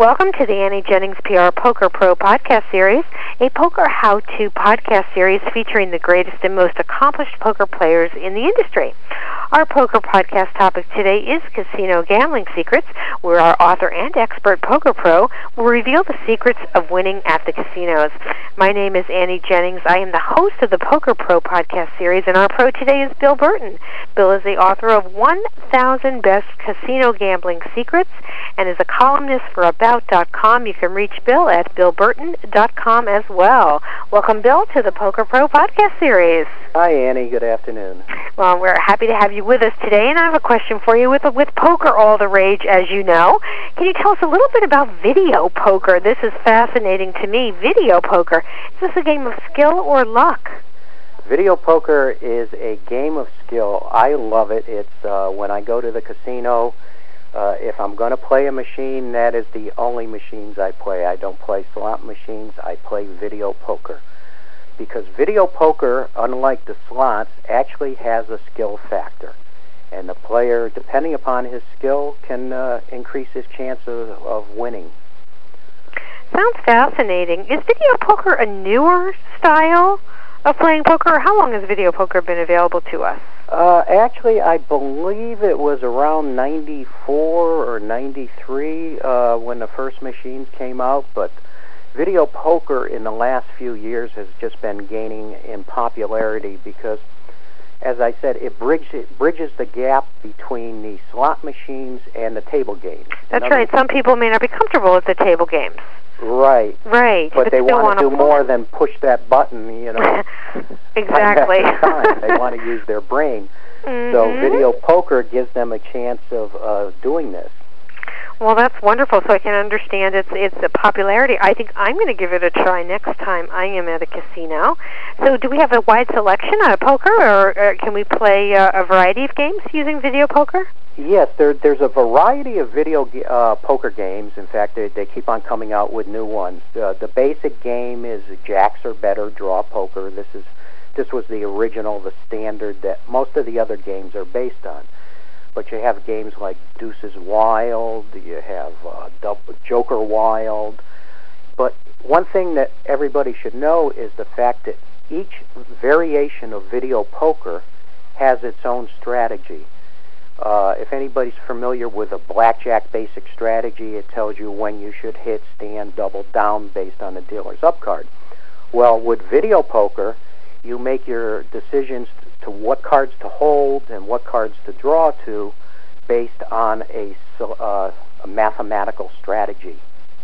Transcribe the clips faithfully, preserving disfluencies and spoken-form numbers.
Welcome to the Annie Jennings P R Poker Pro podcast series, a poker how-to podcast series featuring the greatest and most accomplished poker players in the industry. Our poker podcast topic today is casino gambling secrets, where our author and expert poker pro will reveal the secrets of winning at the casinos. My name is Annie Jennings. I am the host of the Poker Pro podcast series, and our pro today is Bill Burton. Bill is the author of one thousand Best Casino Gambling Secrets and is a columnist for About dot com. You can reach Bill at bill burton dot com as well. Welcome, Bill, to the Poker Pro podcast series. Hi, Annie. Good afternoon. Well, we're happy to have you with us today, and I have a question for you. With with poker all the rage, as you know, can you tell us a little bit about video poker? This is fascinating to me. Video poker. Is this a game of skill or luck? Video poker is a game of skill. I love it. It's uh, when I go to the casino, uh, if I'm going to play a machine, that is the only machines I play. I don't play slot machines. I play video poker. Because video poker, unlike the slots, actually has a skill factor. And the player, depending upon his skill, can uh, increase his chance of, of winning. Sounds fascinating. Is video poker a newer style of playing poker, or how long has video poker been available to us? Uh, actually, I believe it was around ninety-four or ninety-three uh, when the first machines came out, but video poker in the last few years has just been gaining in popularity because, as I said, it bridges, it bridges the gap between the slot machines and the table games. That's right. Some people may not be comfortable with the table games. Right. Right. But, but they want to do play. more than push that button, you know. Exactly. Time. They want to use their brain. Mm-hmm. So video poker gives them a chance of uh, doing this. Well, that's wonderful. So I can understand its its popularity. I think I'm going to give it a try next time I am at a casino. So, do we have a wide selection of poker, or, or can we play uh, a variety of games using video poker? Yes, there, there's a variety of video uh, poker games. In fact, they, they keep on coming out with new ones. Uh, the basic game is jacks or better draw poker. This is this was the original, the standard that most of the other games are based on. But you have games like Deuces Wild, you have uh, Double, Joker Wild. But one thing that everybody should know is the fact that each variation of video poker has its own strategy. Uh, if anybody's familiar with a blackjack basic strategy, it tells you when you should hit, stand, double, down based on the dealer's up card. Well, with video poker, you make your decisions to what cards to hold and what cards to draw to based on a, uh, a mathematical strategy.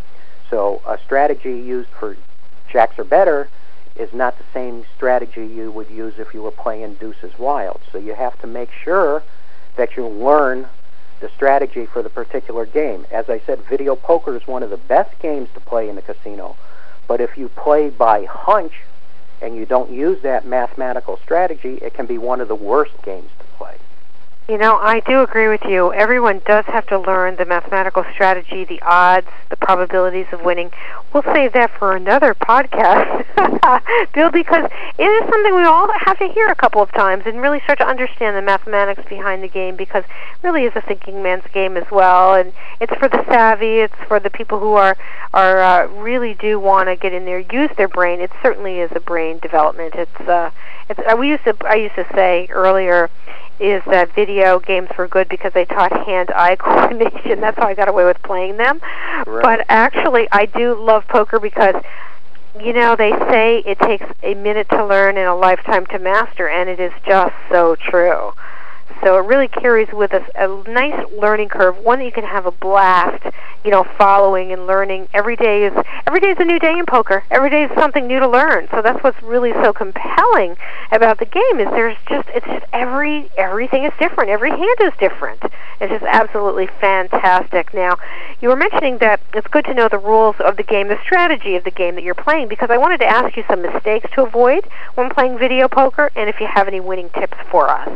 So a strategy used for jacks or better is not the same strategy you would use if you were playing Deuces Wild. So you have to make sure that you learn the strategy for the particular game. As I said, video poker is one of the best games to play in the casino. But if you play by hunch and you don't use that mathematical strategy, it can be one of the worst games to play. You know, I do agree with you. Everyone does have to learn the mathematical strategy, the odds, the probabilities of winning. We'll save that for another podcast, Bill, because it is something we all have to hear a couple of times and really start to understand the mathematics behind the game, because it really is a thinking man's game as well, and it's for the savvy, it's for the people who are are uh, really do want to get in there, use their brain. It certainly is a brain development. It's uh, it's uh, we used to I used to say earlier is that video games were good because they taught hand-eye coordination. That's how I got away with playing them. Right. But actually, I do love poker because, you know, they say it takes a minute to learn and a lifetime to master, and it is just so true. So it really carries with us a nice learning curve, one that you can have a blast, you know, following and learning. Every day is every day is a new day in poker. Every day is something new to learn. So that's what's really so compelling about the game is there's just it's just every everything is different. Every hand is different. It's just absolutely fantastic. Now, you were mentioning that it's good to know the rules of the game, the strategy of the game that you're playing, because I wanted to ask you some mistakes to avoid when playing video poker, and if you have any winning tips for us.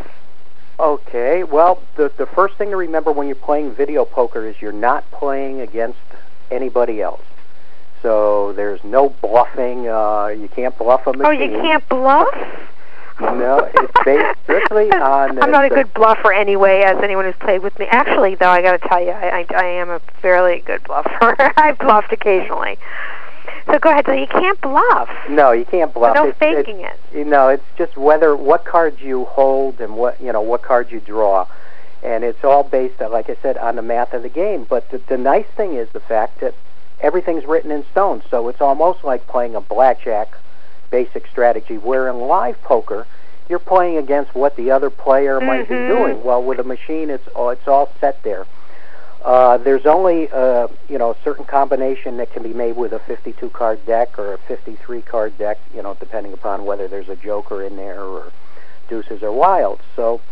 Okay, well, the the first thing to remember when you're playing video poker is you're not playing against anybody else. So there's no bluffing. Uh, you can't bluff a machine. Oh, you can't bluff? No, it's based strictly on... I'm not a good bluffer anyway, as anyone who's played with me. Actually, though, I got to tell you, I, I, I am a fairly good bluffer. I've bluffed occasionally. So go ahead. So you can't bluff. No, you can't bluff. So no it's, faking it's, it. You know, it's just whether what cards you hold and what you know what cards you draw, and it's all based on, like I said, on the math of the game. But the, the nice thing is the fact that everything's written in stone, so it's almost like playing a blackjack basic strategy. Where in live poker, you're playing against what the other player mm-hmm. might be doing. Well, with a machine, it's oh, it's all set there. Uh, there's only uh, you know a certain combination that can be made with a fifty-two card deck or a fifty-three card deck, you know, depending upon whether there's a joker in there or deuces or wilds. So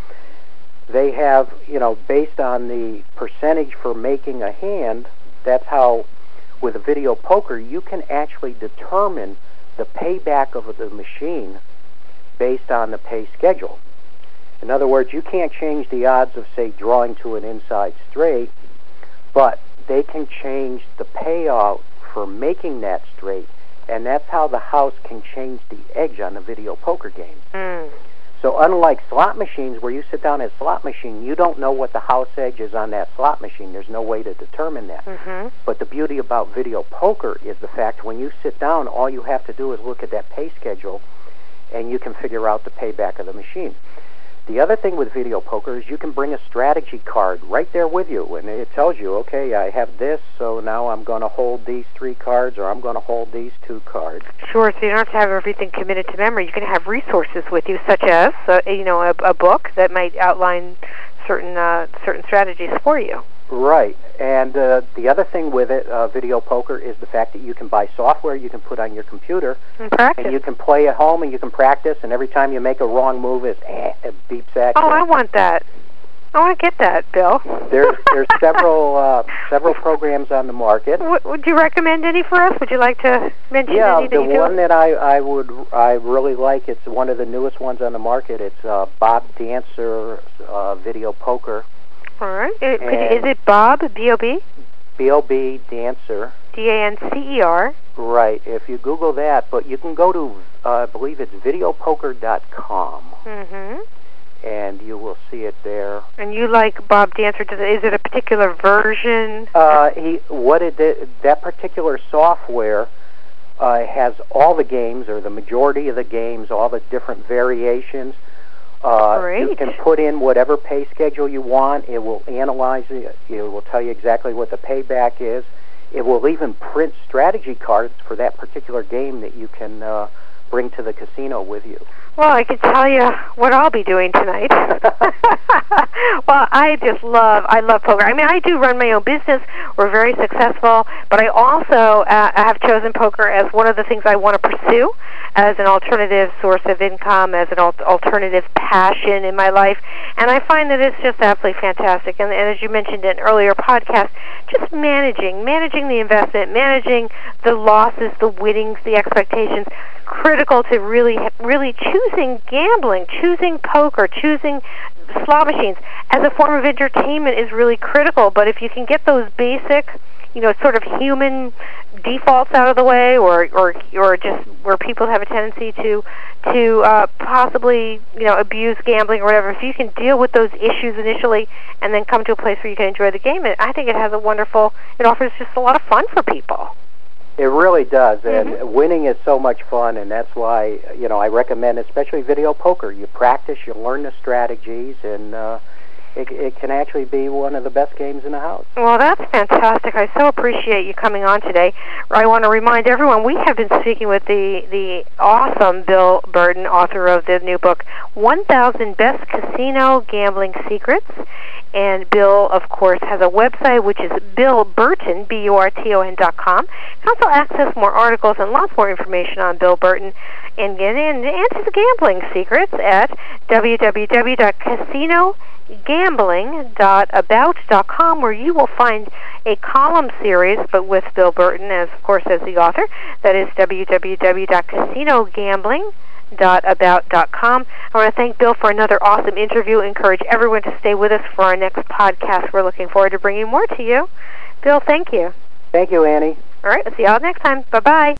they have, you know, based on the percentage for making a hand, that's how with a video poker you can actually determine the payback of the machine based on the pay schedule. In other words, you can't change the odds of, say, drawing to an inside straight, but they can change the payout for making that straight, and that's how the house can change the edge on the video poker game. Mm. So unlike slot machines, where you sit down at a slot machine, you don't know what the house edge is on that slot machine. There's no way to determine that. Mm-hmm. But the beauty about video poker is the fact when you sit down, all you have to do is look at that pay schedule, and you can figure out the payback of the machine. The other thing with video poker is you can bring a strategy card right there with you, and it tells you, okay, I have this, so now I'm going to hold these three cards, or I'm going to hold these two cards. Sure, so you don't have to have everything committed to memory. You can have resources with you, such as, uh, you know, a, a book that might outline certain uh, certain strategies for you. Right, and uh, the other thing with it, uh, video poker, is the fact that you can buy software you can put on your computer, and practice. And you can play at home, and you can practice, and every time you make a wrong move, it, eh, it beeps at you. Oh, I want that. I want to get that, Bill. There's there's several uh, several programs on the market. W- would you recommend any for us? Would you like to mention yeah, any that the you do? one that I, I would I really like, it's one of the newest ones on the market. It's uh, Bob Dancer uh, Video Poker. All right. It, could you, is it Bob, B O B? B O B Dancer. D A N C E R. Right. If you Google that, but you can go to, uh, I believe it's video poker dot com. Mm-hmm. And you will see it there. And you like Bob Dancer? Does it, is it a particular version? Uh, he what it did, that particular software uh, has all the games, or the majority of the games, all the different variations. Uh, Great. You can put in whatever pay schedule you want. It will analyze it. It will tell you exactly what the payback is. It will even print strategy cards for that particular game that you can uh, bring to the casino with you. Well, I can tell you what I'll be doing tonight. Well, I just love, I love poker. I mean, I do run my own business. We're very successful, but I also uh, have chosen poker as one of the things I want to pursue as an alternative source of income, as an al- alternative passion in my life. And I find that it's just absolutely fantastic. And, and as you mentioned in an earlier podcast, just managing, managing the investment, managing the losses, the winnings, the expectations, critical to really, really choosing gambling, choosing poker, choosing slot machines as a form of entertainment is really critical. But if you can get those basic, you know, sort of human defaults out of the way, or or or just where people have a tendency to to uh, possibly, you know, abuse gambling or whatever, if you can deal with those issues initially and then come to a place where you can enjoy the game, I think it has a wonderful, it offers just a lot of fun for people. It really does, and mm-hmm. winning is so much fun, and that's why, you know, I recommend especially video poker. You practice, you learn the strategies, and uh, it, it can actually be one of the best games in the house. Well, that's fantastic. I so appreciate you coming on today. I want to remind everyone, we have been speaking with the, the awesome Bill Burton, author of the new book, one thousand Best Casino Gambling Secrets. And Bill, of course, has a website, which is Bill Burton, B U R T O N dot com. You can also access more articles and lots more information on Bill Burton and, and, and his gambling secrets at w w w dot casino gambling dot about dot com, where you will find a column series, but with Bill Burton, as of course, as the author. That is w w w dot casino gambling dot about dot com. I want to thank Bill for another awesome interview. Encourage everyone to stay with us for our next podcast. We're looking forward to bringing more to you. Bill, thank you. Thank you, Annie. All right, we'll see you all next time. Bye-bye.